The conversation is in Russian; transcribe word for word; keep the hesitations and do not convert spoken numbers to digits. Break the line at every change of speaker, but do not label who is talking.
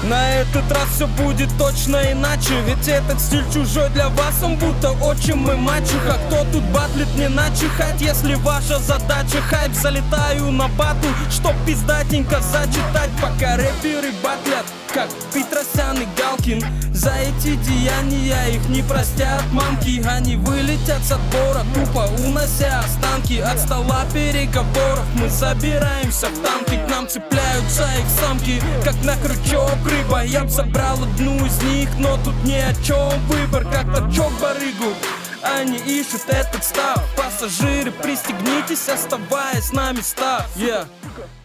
На этот раз все будет точно иначе, ведь этот стиль чужой для вас, он будто отчим и мачеха. Кто тут батлит, не начихать, если ваша задача хайп. Залетаю на батл, чтоб пиздатенько зачитать, пока рэперы батлят, как Петросян и Галкин. За эти деяния их не простят мамки. Они вылетят с отбора, тупо унося останки. От стола переговоров мы собираемся в танки. К нам цепляются их самки, как на крючок рыба. Я б забрал одну из них, но тут ни о чем выбор, как торчок барыгу. Они ищут этот став. Пассажиры, пристегнитесь, оставаясь на местах. Yeah.